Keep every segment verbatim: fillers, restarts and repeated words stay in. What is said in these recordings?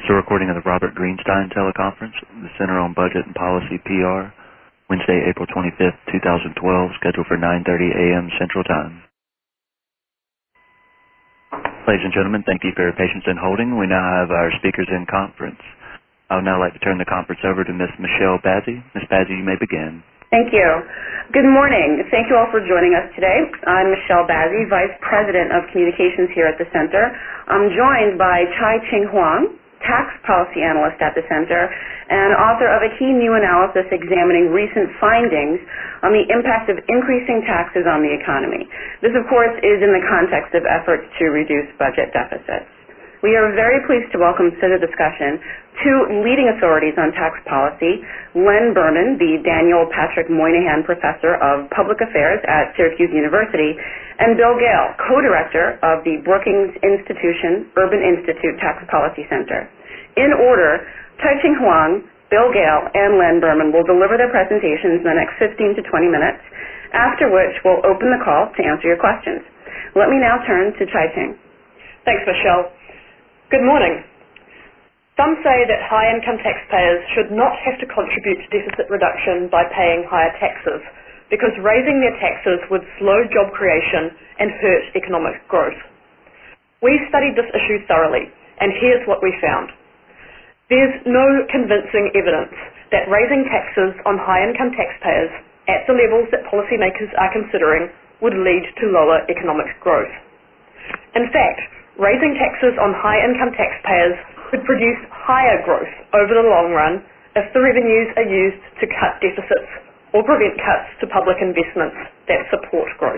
It's a recording of the Robert Greenstein teleconference, the Center on Budget and Policy P R, Wednesday, April twenty-fifth, two thousand twelve, scheduled for nine thirty a m Central Time. Ladies and gentlemen, thank you for your patience in holding. We now have our speakers in conference. I would now like to turn the conference over to Miz Michelle Bazzi. Miz Bazzi, you may begin. Thank you. Good morning. Thank you all for joining us today. I'm Michelle Bazzi, Vice President of Communications here at the Center. I'm joined by Chai-Ching Huang, Tax Policy Analyst at the Center, and author of a key new analysis examining recent findings on the impact of increasing taxes on the economy. This, of course, is in the context of efforts to reduce budget deficits. We are very pleased to welcome to the discussion two leading authorities on tax policy, Len Berman, the Daniel Patrick Moynihan Professor of Public Affairs at Syracuse University, and Bill Gale, co-director of the Brookings Institution Urban Institute Tax Policy Center. In order, Chai-Ching Huang, Bill Gale, and Len Berman will deliver their presentations in the next fifteen to twenty minutes, after which we'll open the call to answer your questions. Let me now turn to Chai-Ching. Thanks, Michelle. Good morning. Some say that high-income taxpayers should not have to contribute to deficit reduction by paying higher taxes, because raising their taxes would slow job creation and hurt economic growth. We studied this issue thoroughly, and here's what we found. There's no convincing evidence that raising taxes on high-income taxpayers at the levels that policymakers are considering would lead to lower economic growth. In fact, raising taxes on high-income taxpayers could produce higher growth over the long run if the revenues are used to cut deficits or prevent cuts to public investments that support growth.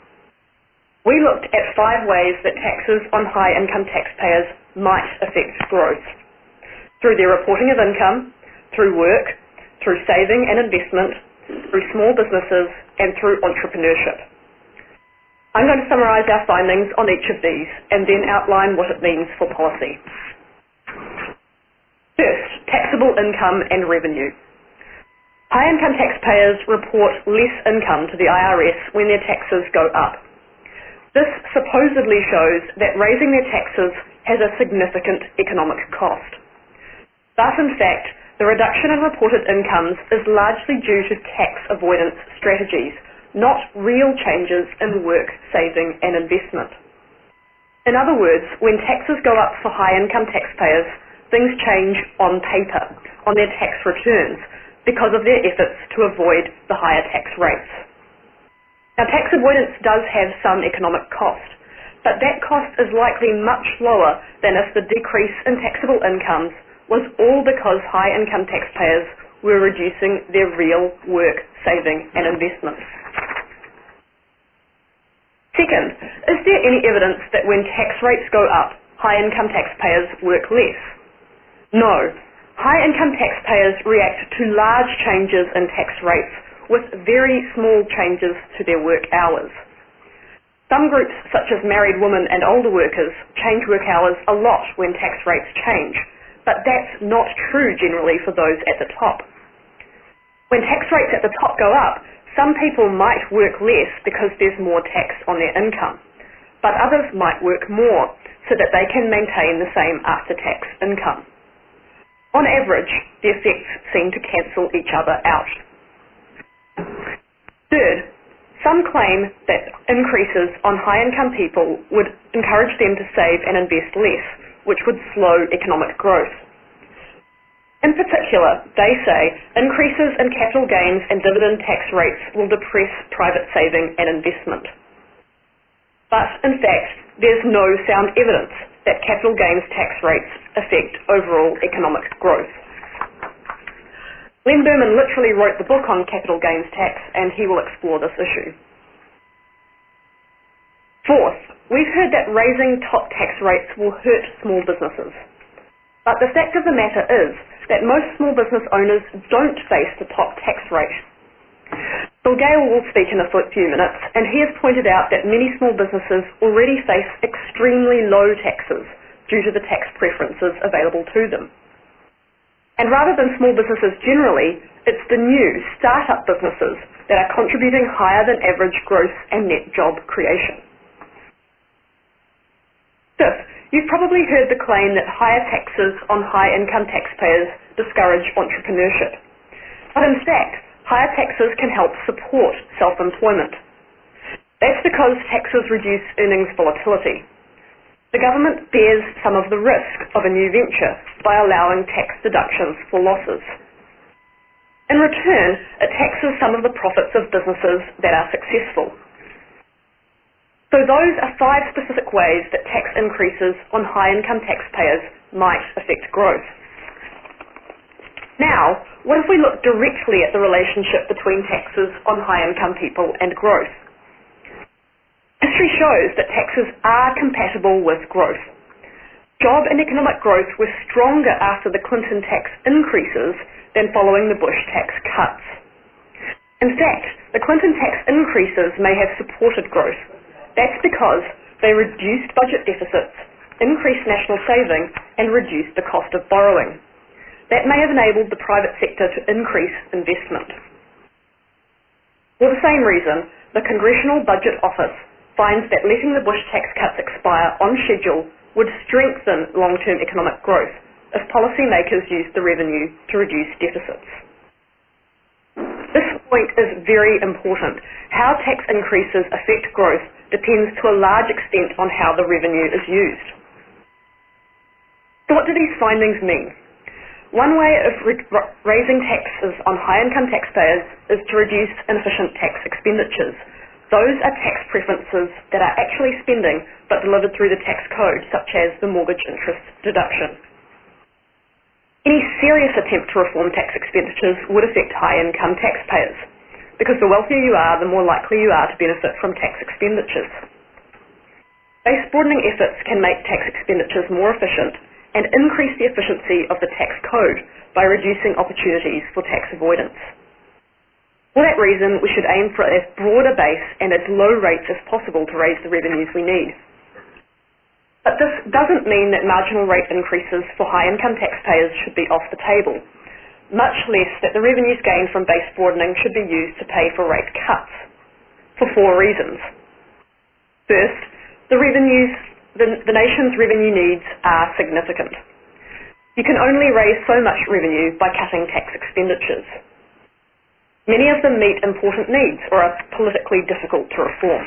We looked at five ways that taxes on high-income taxpayers might affect growth: through their reporting of income, through work, through saving and investment, through small businesses, and through entrepreneurship. I'm going to summarize our findings on each of these and then outline what it means for policy. First, taxable income and revenue. High-income taxpayers report less income to the I R S when their taxes go up. This supposedly shows that raising their taxes has a significant economic cost. Thus, in fact, the reduction in reported incomes is largely due to tax avoidance strategies, not real changes in work, saving, and investment. In other words, when taxes go up for high-income taxpayers, things change on paper, on their tax returns, because of their efforts to avoid the higher tax rates. Now, tax avoidance does have some economic cost, but that cost is likely much lower than if the decrease in taxable incomes was all because high-income taxpayers were reducing their real work, saving, and investments. Second, is there any evidence that when tax rates go up, high-income taxpayers work less? No. High-income taxpayers react to large changes in tax rates with very small changes to their work hours. Some groups, such as married women and older workers, change work hours a lot when tax rates change, but that's not true generally for those at the top. When tax rates at the top go up, some people might work less because there's more tax on their income, but others might work more so that they can maintain the same after-tax income. On average, the effects seem to cancel each other out. Third, some claim that increases on high-income people would encourage them to save and invest less, which would slow economic growth. In particular, they say increases in capital gains and dividend tax rates will depress private saving and investment. But, in fact, there's no sound evidence that capital gains tax rates affect overall economic growth. Len Berman literally wrote the book on capital gains tax, and he will explore this issue. Fourth, we've heard that raising top tax rates will hurt small businesses. But the fact of the matter is that most small business owners don't face the top tax rate. Bill Gale will speak in a few minutes, and he has pointed out that many small businesses already face extremely low taxes due to the tax preferences available to them. And rather than small businesses generally, it's the new start-up businesses that are contributing higher than average growth and net job creation. Fifth, You've probably heard the claim that higher taxes on high-income taxpayers discourage entrepreneurship. But in fact, higher taxes can help support self-employment. That's because taxes reduce earnings volatility. The government bears some of the risk of a new venture by allowing tax deductions for losses. In return, it taxes some of the profits of businesses that are successful. So those are five specific ways that tax increases on high-income taxpayers might affect growth. Now, what if we look directly at the relationship between taxes on high-income people and growth? History shows that taxes are compatible with growth. Job and economic growth were stronger after the Clinton tax increases than following the Bush tax cuts. In fact, the Clinton tax increases may have supported growth. That's because they reduced budget deficits, increased national saving, and reduced the cost of borrowing. That may have enabled the private sector to increase investment. For the same reason, the Congressional Budget Office finds that letting the Bush tax cuts expire on schedule would strengthen long-term economic growth if policymakers used the revenue to reduce deficits. This point is very important. How tax increases affect growth depends to a large extent on how the revenue is used. So what do these findings mean? One way of raising taxes on high-income taxpayers is to reduce inefficient tax expenditures. Those are tax preferences that are actually spending but delivered through the tax code, such as the mortgage interest deduction. Any serious attempt to reform tax expenditures would affect high-income taxpayers, because the wealthier you are, the more likely you are to benefit from tax expenditures. Base broadening efforts can make tax expenditures more efficient and increase the efficiency of the tax code by reducing opportunities for tax avoidance. For that reason, we should aim for as broad a base and as low rates as possible to raise the revenues we need. But this doesn't mean that marginal rate increases for high-income taxpayers should be off the table, much less that the revenues gained from base broadening should be used to pay for rate cuts, for four reasons. First, the revenues, the, the nation's revenue needs are significant. You can only raise so much revenue by cutting tax expenditures. Many of them meet important needs or are politically difficult to reform.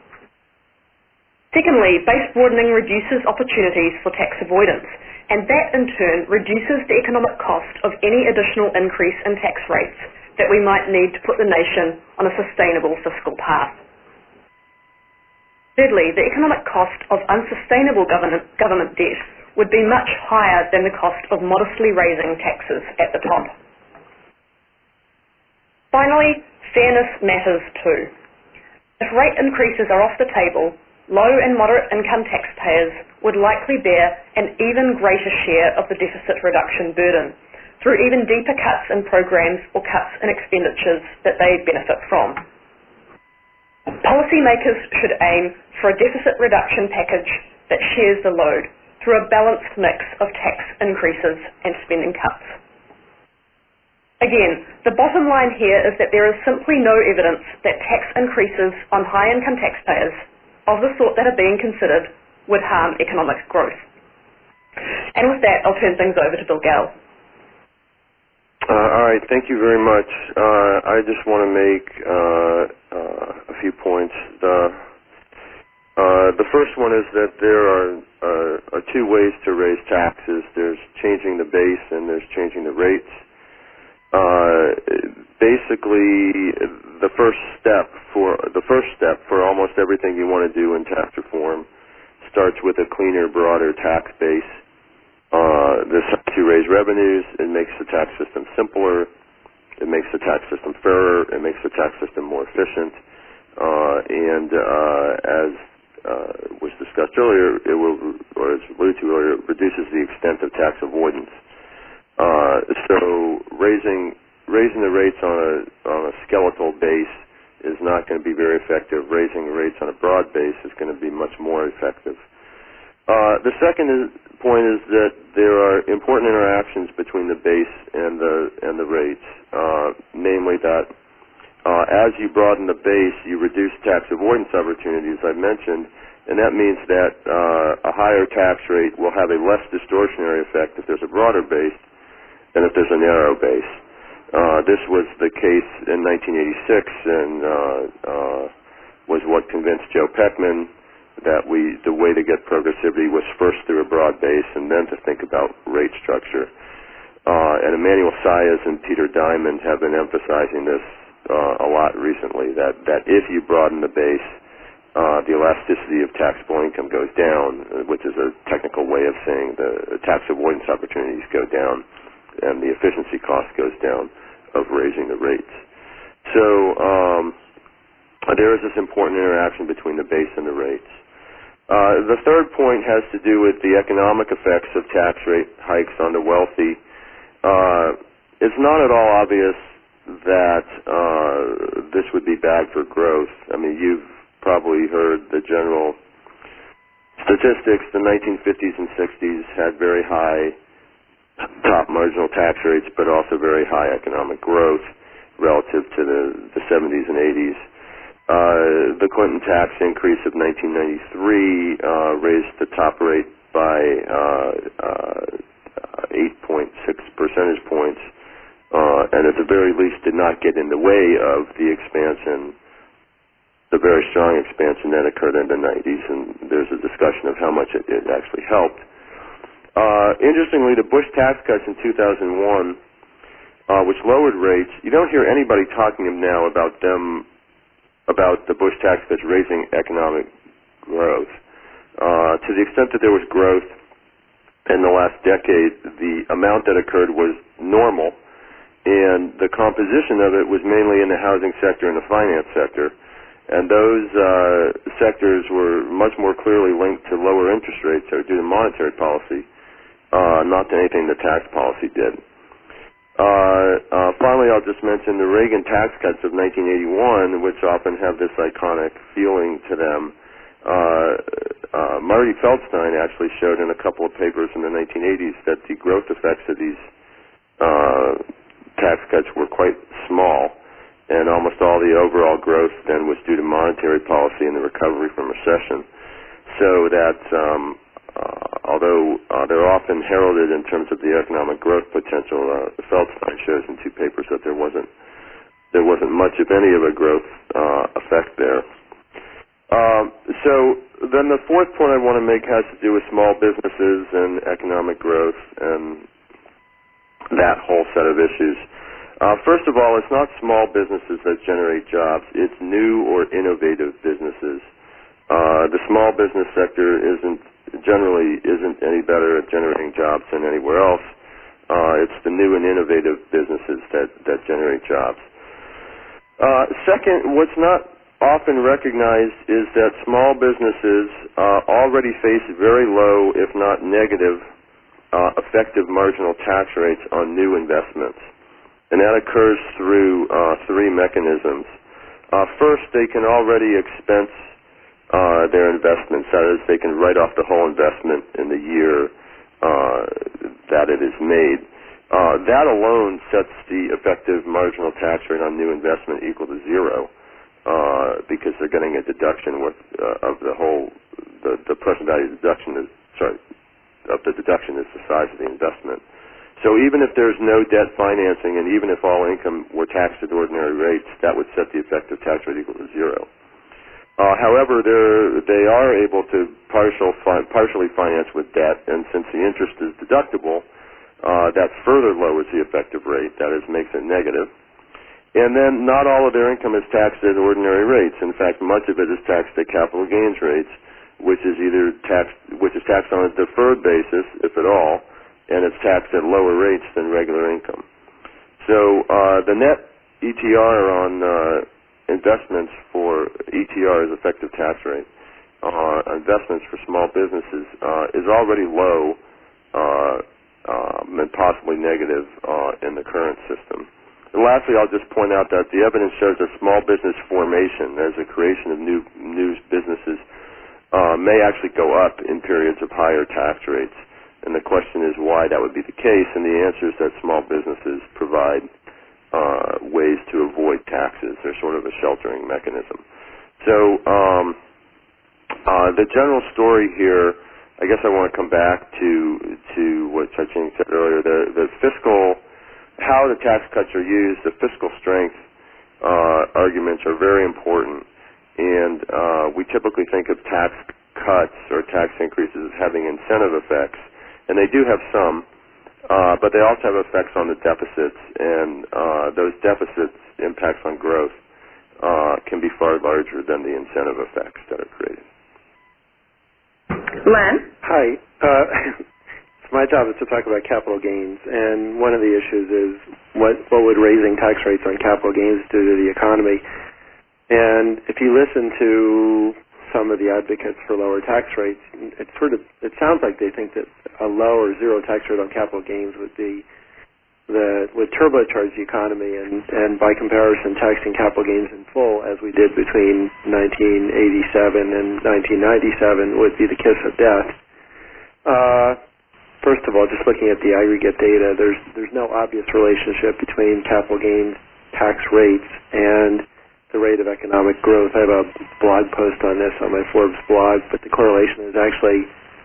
Secondly, base broadening reduces opportunities for tax avoidance, and that in turn reduces the economic cost of any additional increase in tax rates that we might need to put the nation on a sustainable fiscal path. Thirdly, the economic cost of unsustainable government, government debt would be much higher than the cost of modestly raising taxes at the top. Finally, fairness matters too. If rate increases are off the table, low and moderate income taxpayers would likely bear an even greater share of the deficit reduction burden through even deeper cuts in programs or cuts in expenditures that they benefit from. Policymakers should aim for a deficit reduction package that shares the load through a balanced mix of tax increases and spending cuts. Again, the bottom line here is that there is simply no evidence that tax increases on high-income taxpayers of the sort that are being considered would harm economic growth. And with that, I'll turn things over to Bill Gale. Uh, all right, thank you very much. Uh, I just want to make uh, uh, a few points. The, uh, the first one is that there are, uh, are two ways to raise taxes. There's changing the base and there's changing the rates. Uh, basically, the first step for the first step for almost everything you want to do in tax reform starts with a cleaner, broader tax base. Uh, this helps you raise revenues. It makes the tax system simpler. It makes the tax system fairer. It makes the tax system more efficient. Uh, and uh, as uh, was discussed earlier, it will, or as alluded to earlier, it reduces the extent of tax avoidance. Uh, so raising raising the rates on a on a skeletal base is not going to be very effective. Raising the rates on a broad base is going to be much more effective. Uh, the second is, point is that there are important interactions between the base and the and the rates, uh, namely that uh, as you broaden the base, you reduce tax avoidance opportunities, I mentioned, and that means that uh, a higher tax rate will have a less distortionary effect if there's a broader base than if there's a narrow base. Uh, this was the case in nineteen eighty-six, and uh, uh, was what convinced Joe Peckman that we the way to get progressivity was first through a broad base and then to think about rate structure. Uh, and Emmanuel Saez and Peter Diamond have been emphasizing this uh, a lot recently, that, that if you broaden the base, uh, the elasticity of taxable income goes down, which is a technical way of saying the tax avoidance opportunities go down and the efficiency cost goes down of raising the rates. So um, there is this important interaction between the base and the rates. Uh, the third point has to do with the economic effects of tax rate hikes on the wealthy. Uh, it's not at all obvious that uh, this would be bad for growth. I mean, you've probably heard the general statistics. The nineteen fifties and sixties had very high top marginal tax rates, but also very high economic growth relative to the, the seventies and eighties. Uh, the Clinton tax increase of nineteen ninety-three uh, raised the top rate by uh, uh, eight point six percentage points, uh, and at the very least did not get in the way of the expansion, the very strong expansion that occurred in the nineties, and there's a discussion of how much it, it actually helped. Uh, interestingly, the Bush tax cuts in two thousand one, uh, which lowered rates, you don't hear anybody talking now about them, about the Bush tax cuts raising economic growth. Uh, to the extent that there was growth in the last decade, the amount that occurred was normal, and the composition of it was mainly in the housing sector and the finance sector. And those uh, sectors were much more clearly linked to lower interest rates or due to monetary policy, uh, not to anything the tax policy did. Uh, uh, finally, I'll just mention the Reagan tax cuts of nineteen eighty-one, which often have this iconic feeling to them. Uh, uh, Marty Feldstein actually showed in a couple of papers in the nineteen eighties that the growth effects of these uh, tax cuts were quite small, and almost all the overall growth then was due to monetary policy and the recovery from recession. So that um, uh, although uh, they're often heralded in terms of the economic growth potential, uh, Feldstein shows in two papers that there wasn't there wasn't much, if any, of a growth uh, effect there. Um, so then the fourth point I want to make has to do with small businesses and economic growth and that whole set of issues. Uh, first of all, it's not small businesses that generate jobs. It's new or innovative businesses. Uh, the small business sector isn't generally isn't any better at generating jobs than anywhere else. Uh, it's the new and innovative businesses that, that generate jobs. Uh, second, what's not often recognized is that small businesses uh, already face very low, if not negative, uh, effective marginal tax rates on new investments. And that occurs through uh, three mechanisms. Uh, first, they can already expense uh, their investments. That is, they can write off the whole investment in the year uh, that it is made. Uh, that alone sets the effective marginal tax rate on new investment equal to zero. Uh, because they're getting a deduction with, uh, of the whole, the, the present value deduction is, sorry, of the deduction is the size of the investment. So even if there's no debt financing and even if all income were taxed at ordinary rates, that would set the effective tax rate equal to zero. Uh, however, they are able to partial fi- partially finance with debt, and since the interest is deductible, uh, that further lowers the effective rate, that is, makes it negative. And then not all of their income is taxed at ordinary rates. In fact, much of it is taxed at capital gains rates, which is either taxed, which is taxed on a deferred basis, if at all, and it's taxed at lower rates than regular income. So uh, the net E T R on uh, investments for E T R is effective tax rate. Uh, investments for small businesses uh, is already low uh, um, and possibly negative uh, in the current system. And lastly, I'll just point out that the evidence shows that small business formation, as the creation of new new businesses, uh, may actually go up in periods of higher tax rates. And the question is why that would be the case, and the answer is that small businesses provide uh, ways to avoid taxes. They're sort of a sheltering mechanism. So um, Uh, the general story here, I guess I want to come back to to what Chai-Ching said earlier. The, the fiscal, how the tax cuts are used, the fiscal strength uh, arguments are very important. And uh, we typically think of tax cuts or tax increases as having incentive effects, and they do have some, uh, but they also have effects on the deficits, and uh, those deficits' impacts on growth uh, can be far larger than the incentive effects that are created. Len? Hi. Uh, my job is to talk about capital gains, and one of the issues is what, what would raising tax rates on capital gains do to the economy? And if you listen to some of the advocates for lower tax rates, it sort of it sounds like they think that a low or zero tax rate on capital gains would be the would turbocharge the economy, and, and by comparison, taxing capital gains in full, as we did between nineteen eighty-seven and nineteen ninety-seven, would be the kiss of death. Uh, first of all, just looking at the aggregate data, there's there's no obvious relationship between capital gains tax rates and the rate of economic growth. I have a blog post on this on my Forbes blog, but the correlation is actually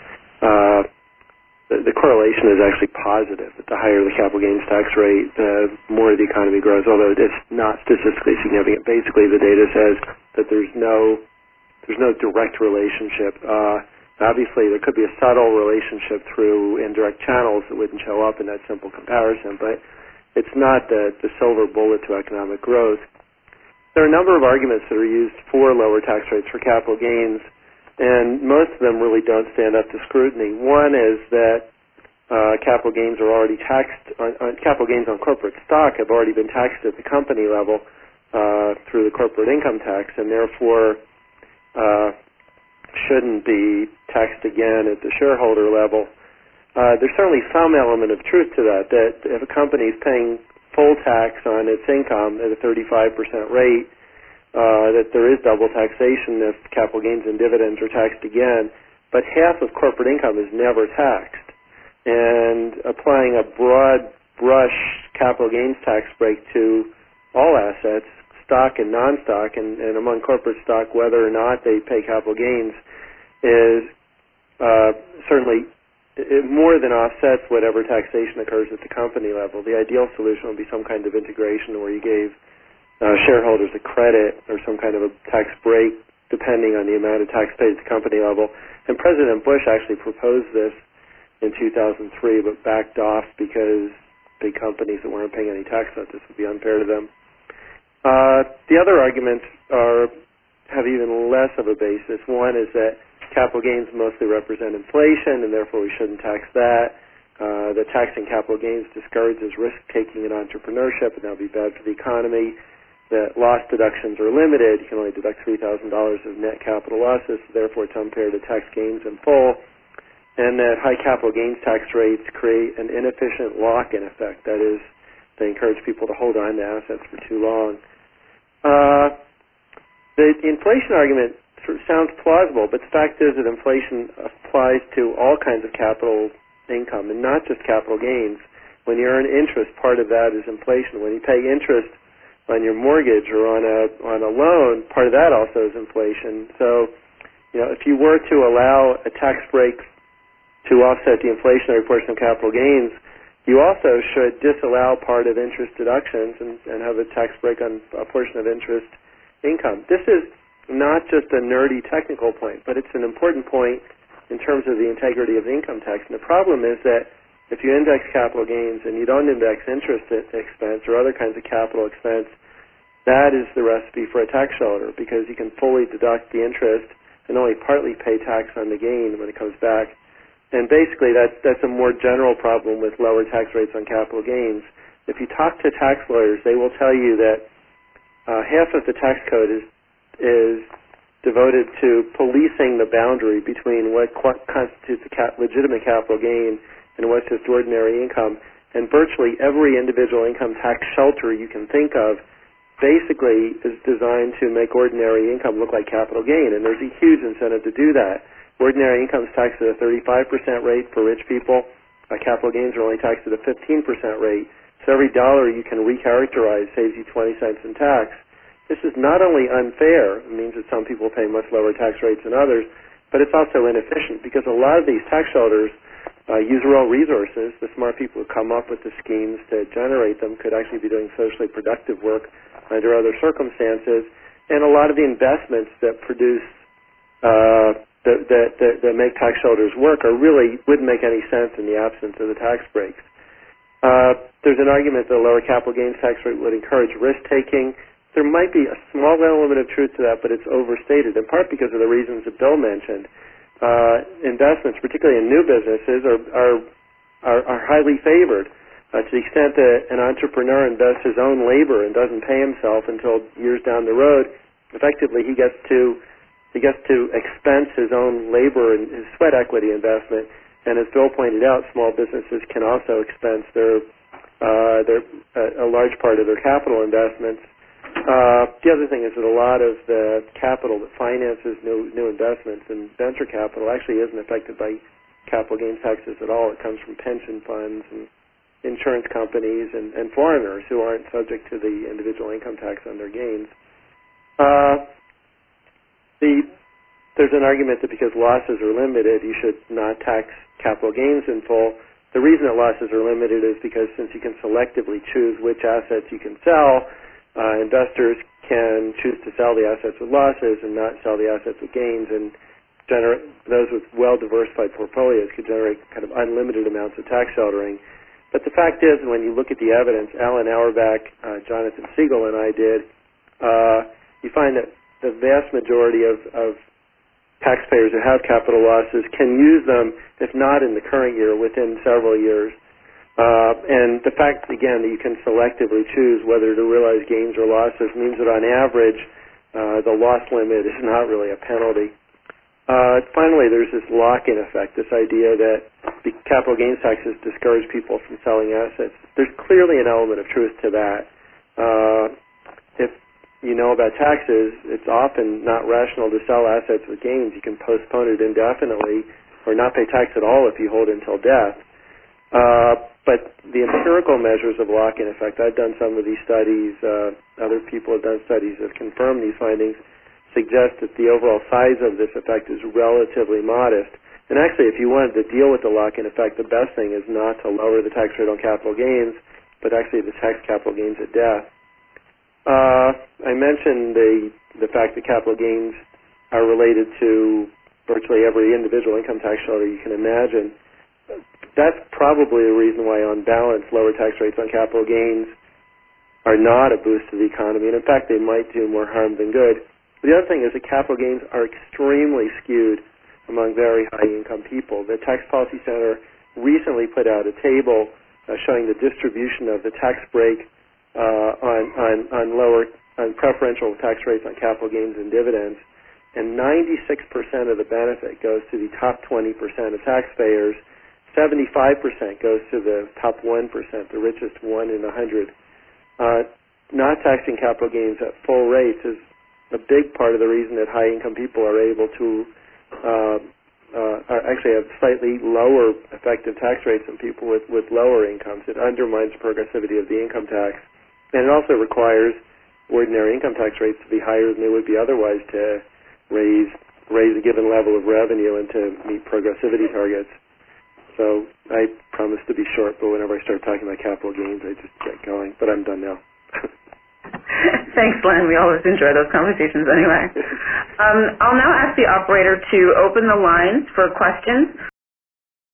uh, the, the correlation is actually positive. That the higher the capital gains tax rate, the more the economy grows, although it's not statistically significant. Basically, the data says that there's no there's no direct relationship. Uh, obviously, there could be a subtle relationship through indirect channels that wouldn't show up in that simple comparison, but it's not the, the silver bullet to economic growth. There are a number of arguments that are used for lower tax rates for capital gains, and most of them really don't stand up to scrutiny. One is that uh, capital gains are already taxed, on, on capital gains on corporate stock have already been taxed at the company level uh, through the corporate income tax, and therefore uh, shouldn't be taxed again at the shareholder level. Uh, there's certainly some element of truth to that, that if a company is paying full tax on its income at a thirty-five percent rate, uh, that there is double taxation if capital gains and dividends are taxed again, but half of corporate income is never taxed. And applying a broad brush capital gains tax break to all assets, stock and non-stock, and, and among corporate stock, whether or not they pay capital gains, is uh, certainly it more than offsets whatever taxation occurs at the company level. The ideal solution would be some kind of integration where you gave uh, shareholders a credit or some kind of a tax break depending on the amount of tax paid at the company level. And President Bush actually proposed this in two thousand three but backed off because big companies that weren't paying any tax thought this would be unfair to them. Uh, the other arguments are have even less of a basis. One is that capital gains mostly represent inflation, and therefore we shouldn't tax that. Uh, the taxing capital gains discourages risk-taking and entrepreneurship, and that would be bad for the economy. That loss deductions are limited. You can only deduct three thousand dollars of net capital losses, so therefore it's unfair to tax gains in full. And that high capital gains tax rates create an inefficient lock-in effect. That is, they encourage people to hold on to assets for too long. Uh, the inflation argument sounds plausible, but the fact is that inflation applies to all kinds of capital income and not just capital gains. When you earn interest, part of that is inflation. When you pay interest on your mortgage or on a on a loan, part of that also is inflation. So, you know, if you were to allow a tax break to offset the inflationary portion of capital gains, you also should disallow part of interest deductions and, and have a tax break on a portion of interest income. This is not just a nerdy technical point, but it's an important point in terms of the integrity of income tax. And the problem is that if you index capital gains and you don't index interest expense or other kinds of capital expense, that is the recipe for a tax shelter, because you can fully deduct the interest and only partly pay tax on the gain when it comes back. And basically that, that's a more general problem with lower tax rates on capital gains. If you talk to tax lawyers, they will tell you that uh, half of the tax code is is devoted to policing the boundary between what constitutes a cap- legitimate capital gain and what's just ordinary income. And virtually every individual income tax shelter you can think of basically is designed to make ordinary income look like capital gain, and there's a huge incentive to do that. Ordinary income is taxed at a thirty-five percent rate for rich people. Uh, capital gains are only taxed at a fifteen percent rate. So every dollar you can recharacterize saves you twenty cents in tax. This is not only unfair, it means that some people pay much lower tax rates than others, but it's also inefficient because a lot of these tax shelters uh, use real resources. The smart people who come up with the schemes to generate them could actually be doing socially productive work under other circumstances, and a lot of the investments that produce uh, that, that, that, that make tax shelters work are really wouldn't make any sense in the absence of the tax breaks. Uh, there's an argument that a lower capital gains tax rate would encourage risk-taking. There might be a small element of truth to that, but it's overstated, in part because of the reasons that Bill mentioned. Uh, investments, particularly in new businesses, are, are, are, are highly favored. Uh, to the extent that an entrepreneur invests his own labor and doesn't pay himself until years down the road, effectively he gets to he gets to expense his own labor and his sweat equity investment. And as Bill pointed out, small businesses can also expense their uh, their uh, a large part of their capital investments. Uh, the other thing is that a lot of the capital that finances new new investments and venture capital actually isn't affected by capital gains taxes at all. It comes from pension funds and insurance companies and, and foreigners who aren't subject to the individual income tax on their gains. Uh, the, there's an argument that because losses are limited, you should not tax capital gains in full. The reason that losses are limited is because since you can selectively choose which assets you can sell, uh, investors can choose to sell the assets with losses and not sell the assets with gains, and generate, those with well-diversified portfolios could generate kind of unlimited amounts of tax sheltering. But the fact is, when you look at the evidence, Alan Auerbach, uh, Jonathan Siegel, and I did, uh, you find that the vast majority of, of taxpayers who have capital losses can use them, if not in the current year, within several years. Uh, and the fact, again, that you can selectively choose whether to realize gains or losses means that on average, uh, the loss limit is not really a penalty. Uh, finally, there's this lock-in effect, this idea that the capital gains taxes discourage people from selling assets. There's clearly an element of truth to that. Uh, if you know about taxes, it's often not rational to sell assets with gains. You can postpone it indefinitely or not pay tax at all if you hold it until death. Uh, but the empirical measures of lock-in effect, I've done some of these studies, uh, other people have done studies that confirm these findings, suggest that the overall size of this effect is relatively modest. And actually, if you wanted to deal with the lock-in effect, the best thing is not to lower the tax rate on capital gains, but actually to tax capital gains at death. Uh, I mentioned the the fact that capital gains are related to virtually every individual income tax shelter you can imagine. That's probably the reason why, on balance, lower tax rates on capital gains are not a boost to the economy. And in fact, they might do more harm than good. The other thing is that capital gains are extremely skewed among very high-income people. The Tax Policy Center recently put out a table uh, showing the distribution of the tax break uh, on, on, on lower, on preferential tax rates on capital gains and dividends, and ninety-six percent of the benefit goes to the top twenty percent of taxpayers. seventy-five percent goes to the top one percent, the richest one in a hundred. Uh, not taxing capital gains at full rates is a big part of the reason that high-income people are able to uh, uh, are actually have slightly lower effective tax rates than people with, with lower incomes. It undermines the progressivity of the income tax. And it also requires ordinary income tax rates to be higher than they would be otherwise to raise raise a given level of revenue and to meet progressivity targets. So I promise to be short, but whenever I start talking about capital gains, I just get going. But I'm done now. Thanks, Len. We always enjoy those conversations anyway. Um, I'll now ask the operator to open the lines for questions.